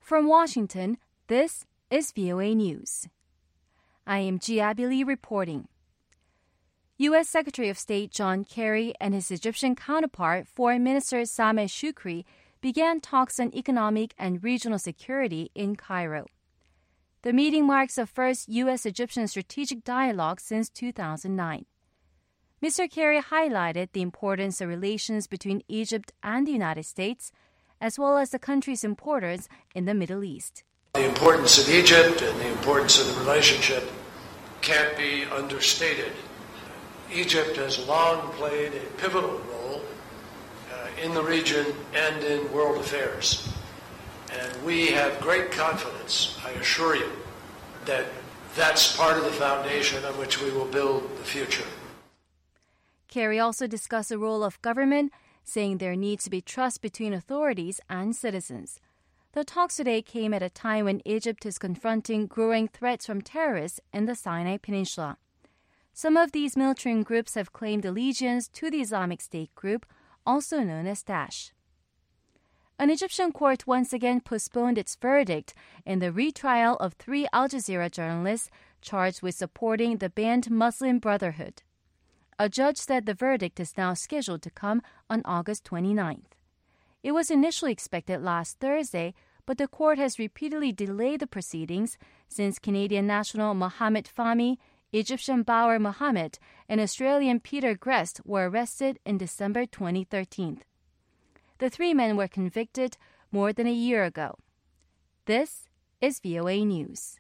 From Washington, this is VOA News. I am Abby Lee reporting. U.S. Secretary of State John Kerry and his Egyptian counterpart, Foreign Minister Sameh Shoukry, began talks on economic and regional security in Cairo. The meeting marks the first U.S.-Egyptian strategic dialogue since 2009. Mr. Kerry highlighted the importance of relations between Egypt and the United States, as well as the country's importance in the Middle East. The importance of Egypt and the importance of the relationship can't be understated. Egypt has long played a pivotal role in the region and in world affairs. And we have great confidence, I assure you, that that's part of the foundation on which we will build the future. Kerry also discussed the role of government, saying there needs to be trust between authorities and citizens. The talks today came at a time when Egypt is confronting growing threats from terrorists in the Sinai Peninsula. Some of these militant groups have claimed allegiance to the Islamic State group, also known as Daesh. An Egyptian court once again postponed its verdict in the retrial of 3 Al Jazeera journalists charged with supporting the banned Muslim Brotherhood. A judge said the verdict is now scheduled to come on August 29th. It was initially expected last Thursday, but the court has repeatedly delayed the proceedings since Canadian national Mohamed Fahmy, Egyptian Bauer Mohammed, and Australian Peter Grest were arrested in December 2013. The 3 men were convicted more than a year ago. This is VOA News.